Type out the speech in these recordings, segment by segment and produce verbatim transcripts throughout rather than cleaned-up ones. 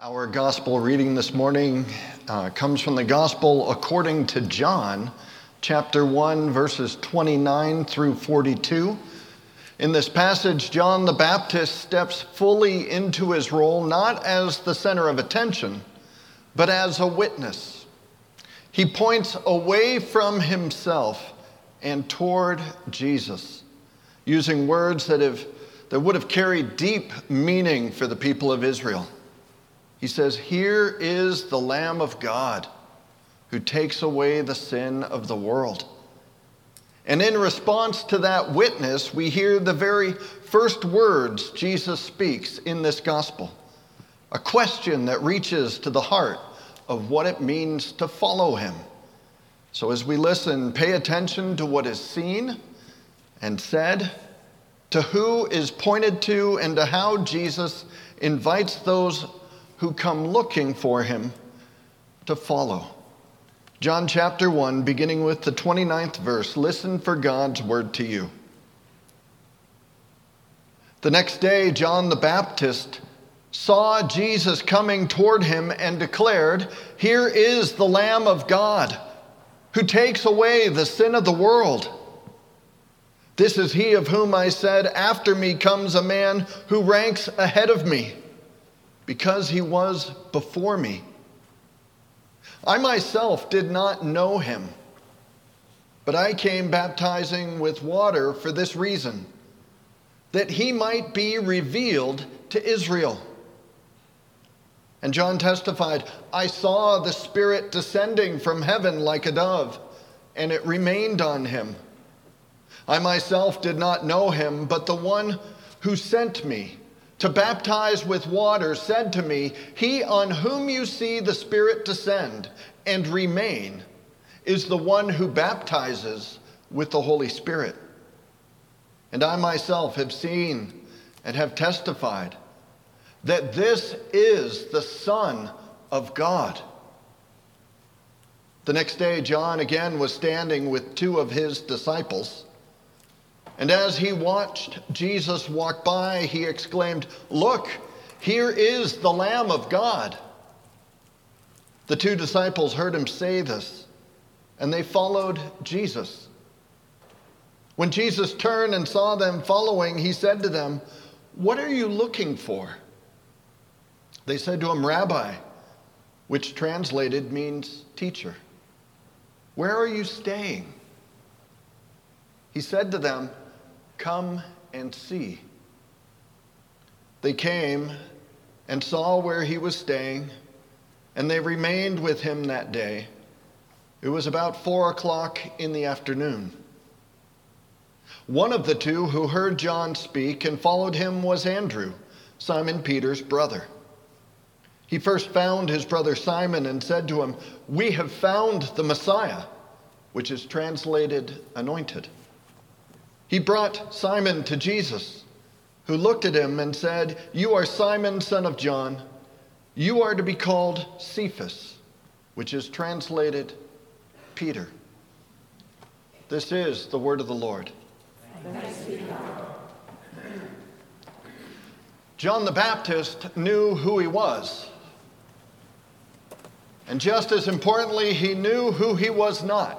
Our gospel reading this morning uh, comes from the gospel according to John, chapter one, verses twenty-nine through forty-two. In this passage, John the Baptist steps fully into his role, not as the center of attention, but as a witness. He points away from himself and toward Jesus, using words that have that would have carried deep meaning for the people of Israel. He says, "Here is the Lamb of God who takes away the sin of the world." And in response to that witness, we hear the very first words Jesus speaks in this gospel, a question that reaches to the heart of what it means to follow him. So as we listen, pay attention to what is seen and said, to who is pointed to, and to how Jesus invites those who come looking for him to follow. John chapter one, beginning with the twenty-ninth verse, listen for God's word to you. The next day, John the Baptist saw Jesus coming toward him and declared, "Here is the Lamb of God who takes away the sin of the world. This is he of whom I said, 'After me comes a man who ranks ahead of me, because he was before me.' I myself did not know him, but I came baptizing with water for this reason, that he might be revealed to Israel." And John testified, "I saw the Spirit descending from heaven like a dove, and it remained on him. I myself did not know him, but the one who sent me to baptize with water said to me, 'He on whom you see the Spirit descend and remain is the one who baptizes with the Holy Spirit.' And I myself have seen and have testified that this is the Son of God." The next day, John again was standing with two of his disciples. And as he watched Jesus walk by, he exclaimed, "Look, here is the Lamb of God." The two disciples heard him say this, and they followed Jesus. When Jesus turned and saw them following, he said to them, "What are you looking for?" They said to him, "Rabbi," which translated means teacher, "where are you staying?" He said to them, "Come and see." They came and saw where he was staying, and they remained with him that day. It was about four o'clock in the afternoon. One of the two who heard John speak and followed him was Andrew, Simon Peter's brother. He first found his brother Simon and said to him, "We have found the Messiah," which is translated anointed. He brought Simon to Jesus, who looked at him and said, "You are Simon, son of John. You are to be called Cephas," which is translated Peter. This is the word of the Lord. Thanks be to God. John the Baptist knew who he was. And just as importantly, he knew who he was not.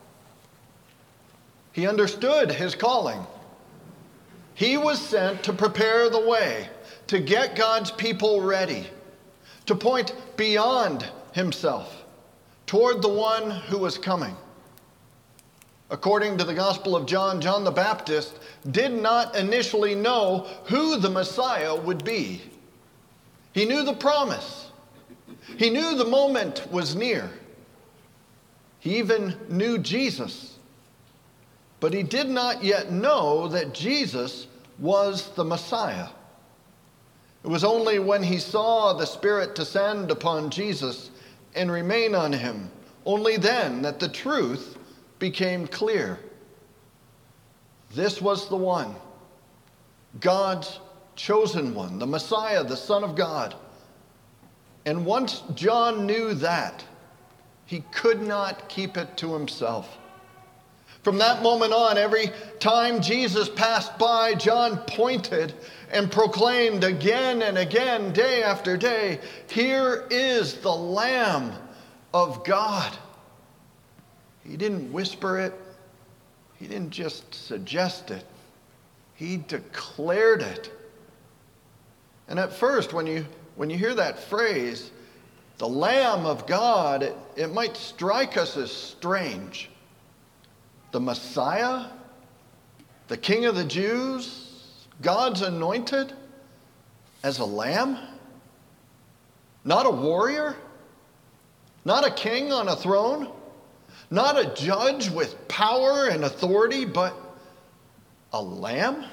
He understood his calling. He was sent to prepare the way, to get God's people ready, to point beyond himself toward the one who was coming. According to the Gospel of John, John the Baptist did not initially know who the Messiah would be. He knew the promise. He knew the moment was near. He even knew Jesus. But he did not yet know that Jesus was the Messiah. It was only when he saw the Spirit descend upon Jesus and remain on him, only then that the truth became clear. This was the one, God's chosen one, the Messiah, the Son of God. And once John knew that, he could not keep it to himself. From that moment on, every time Jesus passed by, John pointed and proclaimed again and again, day after day, "Here is the Lamb of God." He didn't whisper it. He didn't just suggest it. He declared it. And at first, when you, when you hear that phrase, the Lamb of God, it, it might strike us as strange. The Messiah, the King of the Jews, God's anointed, as a lamb? Not a warrior? Not a king on a throne? Not a judge with power and authority, but a lamb?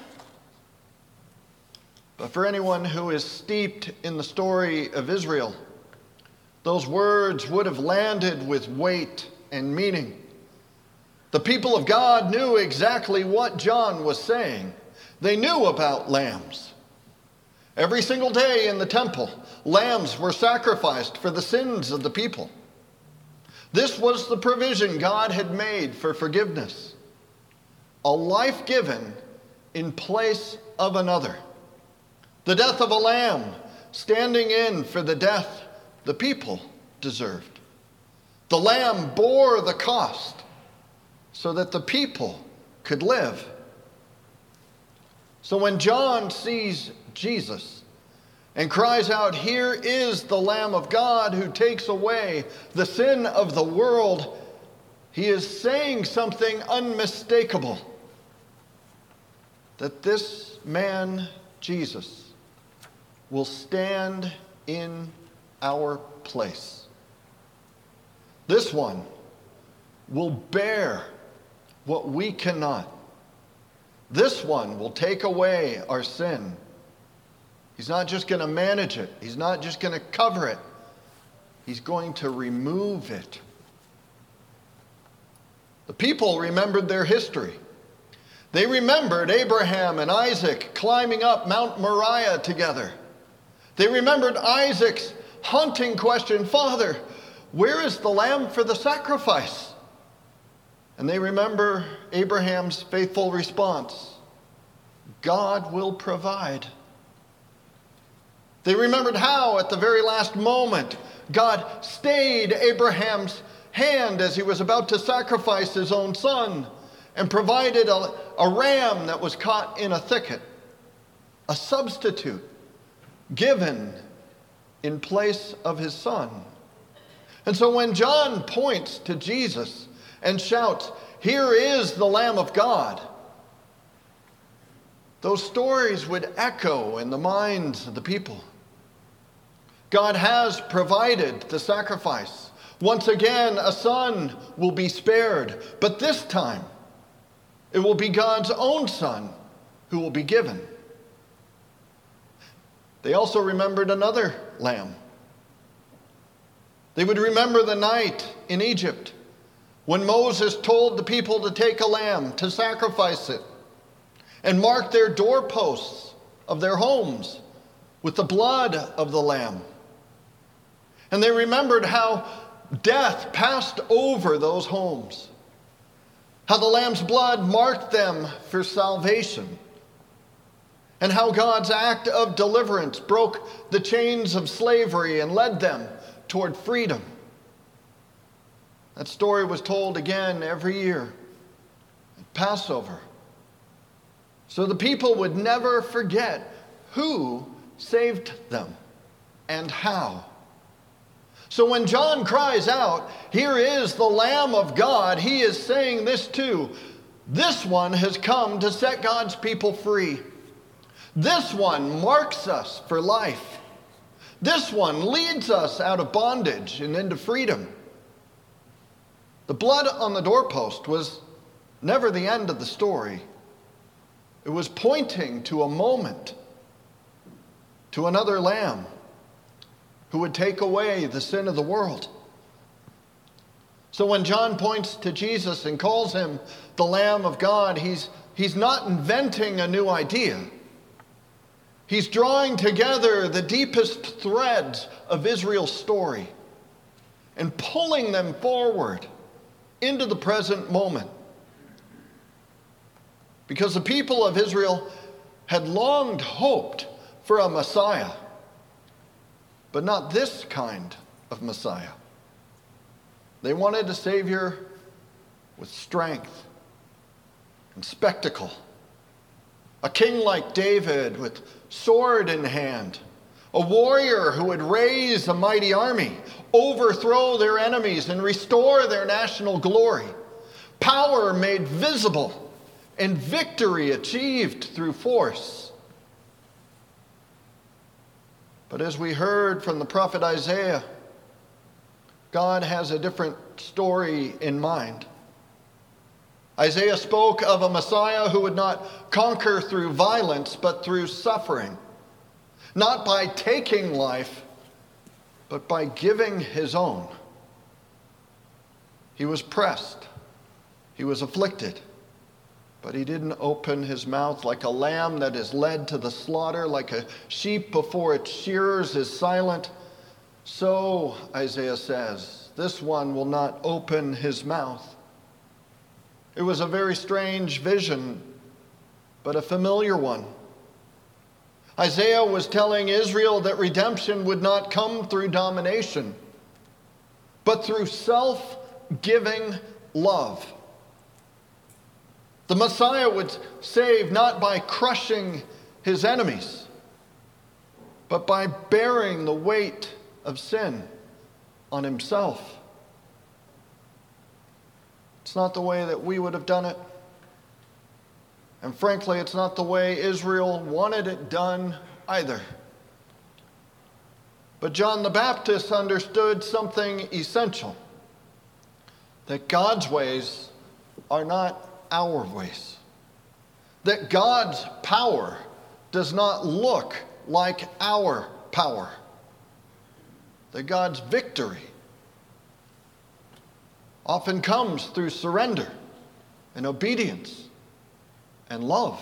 But for anyone who is steeped in the story of Israel, those words would have landed with weight and meaning. The people of God knew exactly what John was saying. They knew about lambs. Every single day in the temple, lambs were sacrificed for the sins of the people. This was the provision God had made for forgiveness. A life given in place of another. The death of a lamb standing in for the death the people deserved. The lamb bore the cost so that the people could live. So when John sees Jesus and cries out, "Here is the Lamb of God who takes away the sin of the world," he is saying something unmistakable. That this man, Jesus, will stand in our place. This one will bear what we cannot. This one will take away our sin. He's not just going to manage it. He's not just going to cover it. He's going to remove it. The people remembered their history. They remembered Abraham and Isaac climbing up Mount Moriah together. They remembered Isaac's haunting question, "Father, where is the lamb for the sacrifice?" And they remember Abraham's faithful response, "God will provide." They remembered how, at the very last moment, God stayed Abraham's hand as he was about to sacrifice his own son and provided a, a ram that was caught in a thicket, a substitute given in place of his son. And so when John points to Jesus and shouts, "Here is the Lamb of God," those stories would echo in the minds of the people. God has provided the sacrifice. Once again, a son will be spared, but this time it will be God's own son who will be given. They also remembered another lamb. They would remember the night in Egypt when Moses told the people to take a lamb, to sacrifice it, and mark their doorposts of their homes with the blood of the lamb. And they remembered how death passed over those homes, how the lamb's blood marked them for salvation, and how God's act of deliverance broke the chains of slavery and led them toward freedom. That story was told again every year at Passover. So the people would never forget who saved them and how. So when John cries out, "Here is the Lamb of God," he is saying this too. This one has come to set God's people free. This one marks us for life. This one leads us out of bondage and into freedom. The blood on the doorpost was never the end of the story. It was pointing to a moment, to another lamb who would take away the sin of the world. So when John points to Jesus and calls him the Lamb of God, he's, he's not inventing a new idea. He's drawing together the deepest threads of Israel's story and pulling them forward into the present moment because the people of Israel had long hoped for a Messiah, but not this kind of Messiah. They wanted a Savior with strength and spectacle, a king like David with sword in hand, a warrior who would raise a mighty army, overthrow their enemies, and restore their national glory, power made visible, and victory achieved through force. But as we heard from the prophet Isaiah, God has a different story in mind. Isaiah spoke of a Messiah who would not conquer through violence, but through suffering, not by taking life, but by giving his own. He was pressed, he was afflicted, but he didn't open his mouth. Like a lamb that is led to the slaughter, like a sheep before its shearers is silent, so, Isaiah says, this one will not open his mouth. It was a very strange vision, but a familiar one. Isaiah was telling Israel that redemption would not come through domination, but through self-giving love. The Messiah would save not by crushing his enemies, but by bearing the weight of sin on himself. It's not the way that we would have done it. And frankly, it's not the way Israel wanted it done either. But John the Baptist understood something essential, that God's ways are not our ways. That God's power does not look like our power. That God's victory often comes through surrender and obedience and love.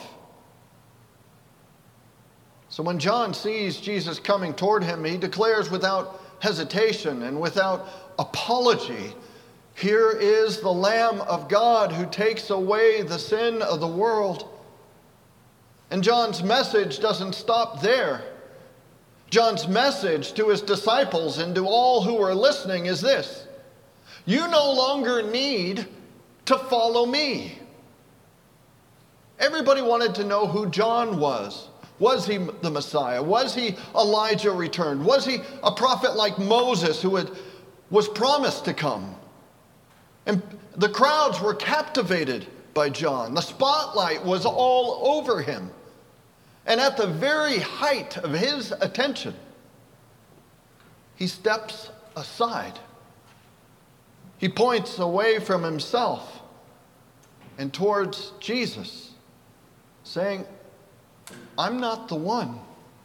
So when John sees Jesus coming toward him, he declares without hesitation and without apology, "Here is the Lamb of God who takes away the sin of the world." And John's message doesn't stop there. John's message to his disciples and to all who are listening is this: you no longer need to follow me. Everybody wanted to know who John was. Was he the Messiah? Was he Elijah returned? Was he a prophet like Moses who had, was promised to come? And the crowds were captivated by John. The spotlight was all over him. And at the very height of his attention, he steps aside. He points away from himself and towards Jesus, saying, "I'm not the one,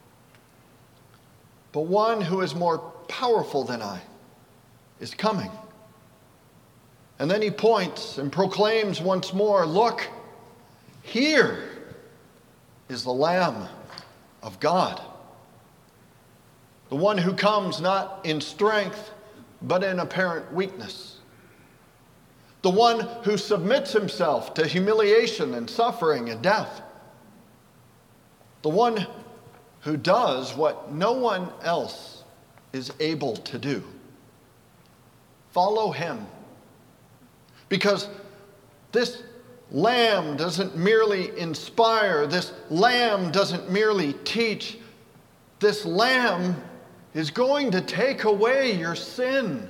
but one who is more powerful than I is coming." And then he points and proclaims once more, "Look, here is the Lamb of God, the one who comes not in strength, but in apparent weakness, the one who submits himself to humiliation and suffering and death, the one who does what no one else is able to do. Follow him, because this Lamb doesn't merely inspire. This Lamb doesn't merely teach. This Lamb is going to take away your sin."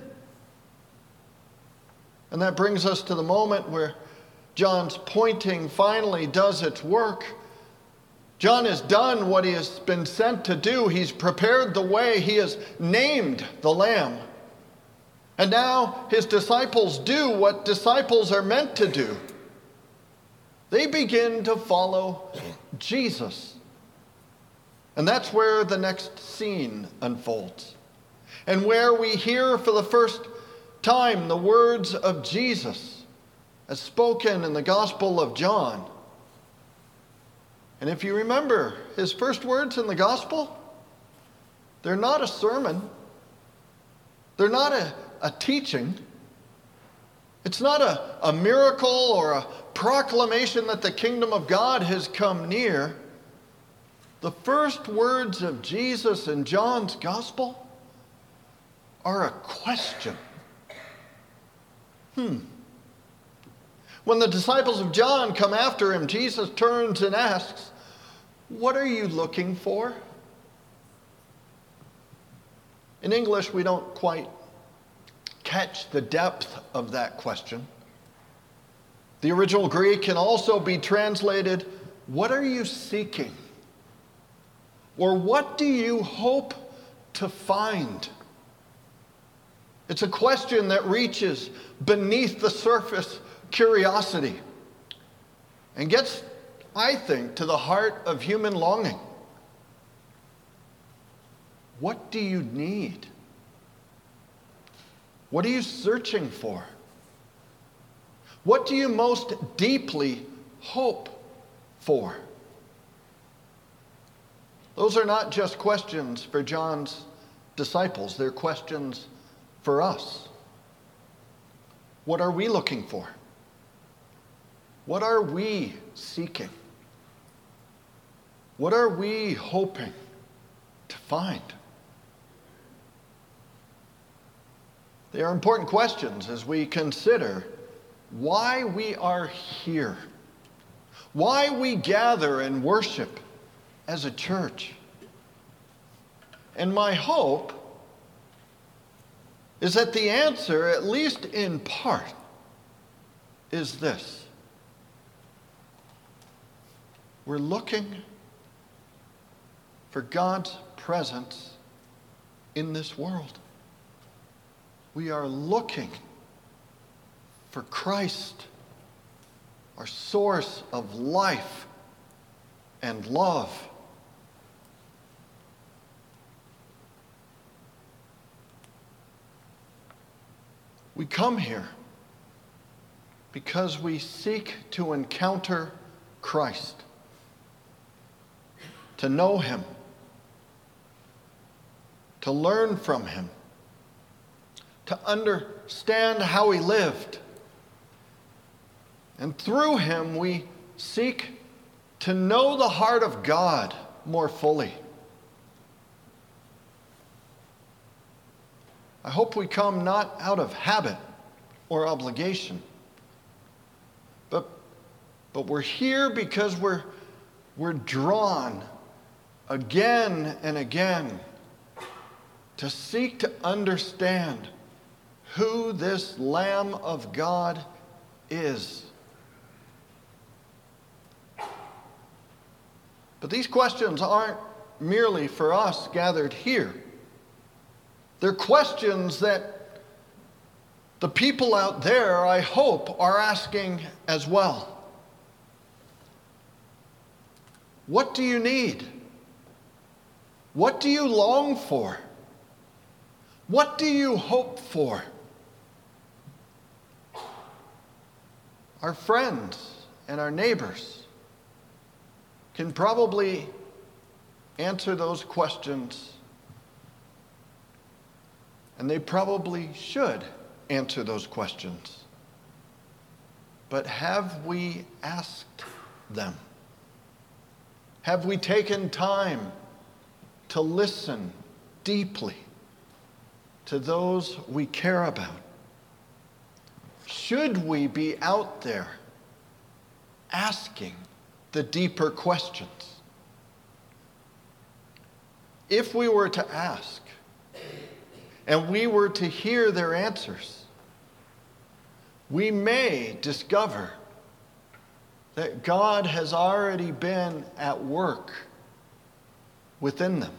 And that brings us to the moment where John's pointing finally does its work. John has done what he has been sent to do. He's prepared the way. He has named the Lamb. And now his disciples do what disciples are meant to do. They begin to follow Jesus. And that's where the next scene unfolds, and where we hear for the first time the words of Jesus as spoken in the Gospel of John. And if you remember his first words in the Gospel, they're not a sermon. They're not a, a teaching. It's not a, a miracle or a proclamation that the kingdom of God has come near. The first words of Jesus in John's gospel are a question. Hmm. When the disciples of John come after him, Jesus turns and asks, "What are you looking for?" In English, we don't quite catch the depth of that question. The original Greek can also be translated, "What are you seeking?" Or "What do you hope to find?" It's a question that reaches beneath the surface curiosity and gets, I think, to the heart of human longing. What do you need? What are you searching for? What do you most deeply hope for? Those are not just questions for John's disciples, they're questions for us. What are we looking for? What are we seeking? What are we hoping to find? They are important questions as we consider why we are here, why we gather and worship as a church. And my hope is that the answer, at least in part, is this. We're looking for God's presence in this world. We are looking for Christ, our source of life and love. We come here because we seek to encounter Christ, to know him, to learn from him, to understand how he lived. And through him, we seek to know the heart of God more fully. I hope we come not out of habit or obligation, but, but we're here because we're, we're drawn again and again to seek to understand who this Lamb of God is. But these questions aren't merely for us gathered here. They're questions that the people out there, I hope, are asking as well. What do you need? What do you long for? What do you hope for? Our friends and our neighbors can probably answer those questions, and they probably should answer those questions. But have we asked them? Have we taken time to listen deeply to those we care about? Should we be out there asking the deeper questions? If we were to ask, and we were to hear their answers, we may discover that God has already been at work within them.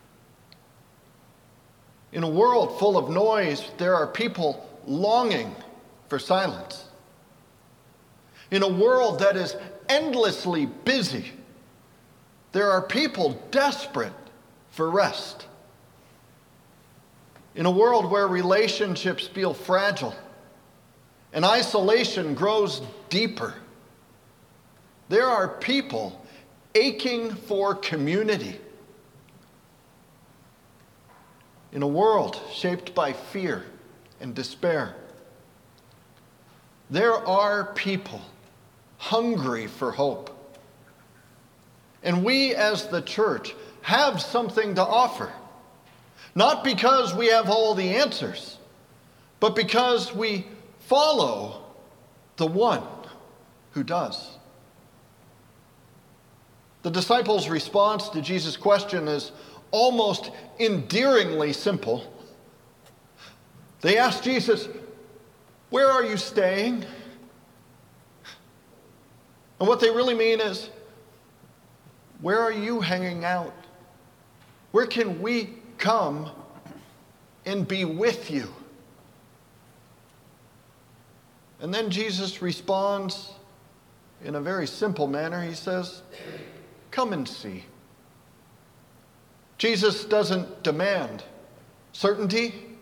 In a world full of noise, there are people longing for silence. In a world that is endlessly busy, there are people desperate for rest. In a world where relationships feel fragile and isolation grows deeper, there are people aching for community. In a world shaped by fear and despair, there are people hungry for hope. And we as the church have something to offer. Not because we have all the answers, but because we follow the one who does. The disciples' response to Jesus' question is almost endearingly simple. They ask Jesus, "Where are you staying?" And what they really mean is, where are you hanging out? Where can we come and be with you? And then Jesus responds in a very simple manner. He says, "Come and see." Jesus doesn't demand certainty.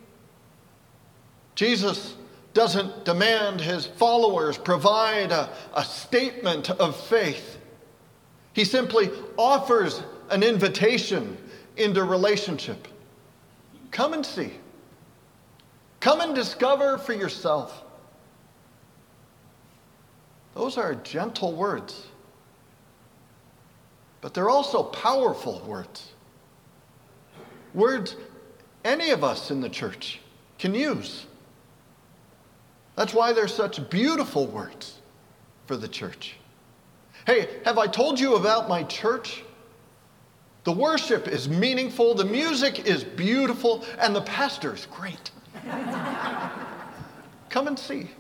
Jesus doesn't demand his followers provide a, a statement of faith. He simply offers an invitation into relationship. Come and see. Come and discover for yourself. Those are gentle words, but they're also powerful words. Words any of us in the church can use. That's why they're such beautiful words for the church. Hey, have I told you about my church? The worship is meaningful, the music is beautiful, and the pastor is great. Come and see.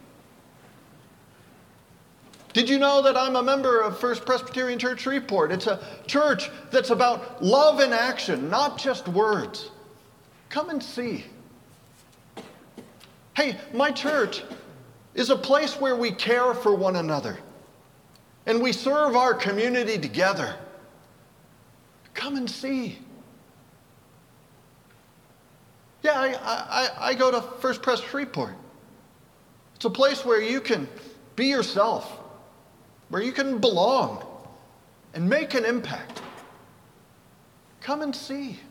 Did you know that I'm a member of First Presbyterian Church Shreveport? It's a church that's about love in action, not just words. Come and see. Hey, my church is a place where we care for one another and we serve our community together. Come and see. Yeah, I, I, I go to First Pres Shreveport. It's a place where you can be yourself, where you can belong and make an impact. Come and see.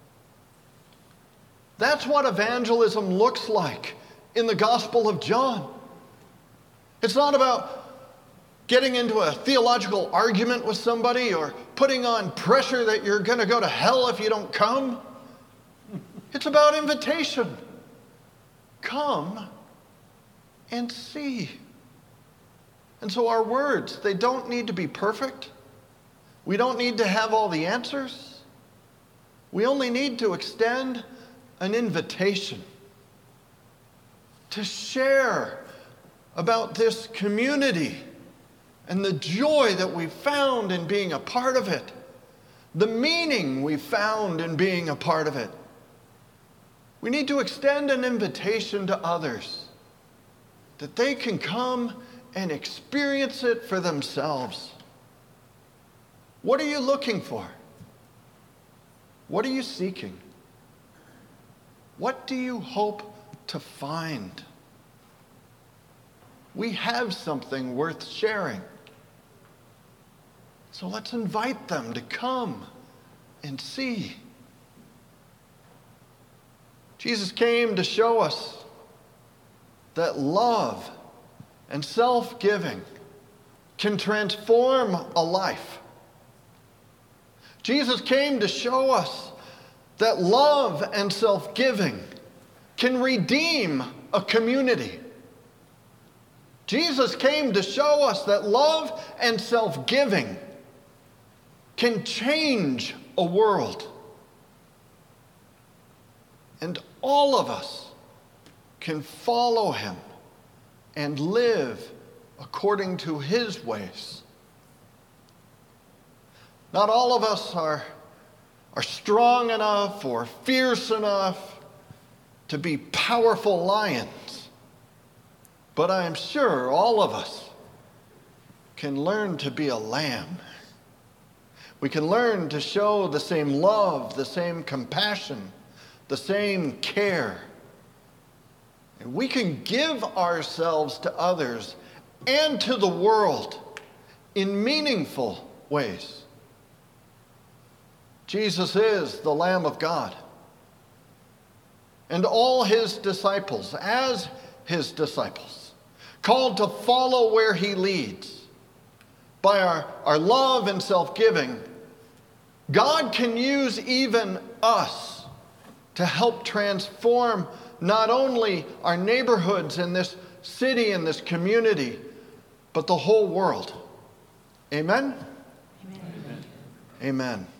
That's what evangelism looks like in the Gospel of John. It's not about getting into a theological argument with somebody or putting on pressure that you're going to go to hell if you don't come. It's about invitation. Come and see. And so our words, they don't need to be perfect. We don't need to have all the answers. We only need to extend an invitation to share about this community and the joy that we found in being a part of it, the meaning we found in being a part of it. We need to extend an invitation to others that they can come and experience it for themselves. What are you looking for? What are you seeking? What do you hope to find? We have something worth sharing. So let's invite them to come and see. Jesus came to show us that love and self-giving can transform a life. Jesus came to show us that love and self-giving can redeem a community. Jesus came to show us that love and self-giving can change a world. And all of us can follow him and live according to his ways. Not all of us are, are strong enough or fierce enough to be powerful lions. But I am sure all of us can learn to be a lamb. We can learn to show the same love, the same compassion, the same care. And we can give ourselves to others and to the world in meaningful ways. Jesus is the Lamb of God. And all his disciples, as his disciples, called to follow where he leads, by our, our love and self-giving, God can use even us to help transform not only our neighborhoods in this city and this community, but the whole world. Amen? Amen. Amen.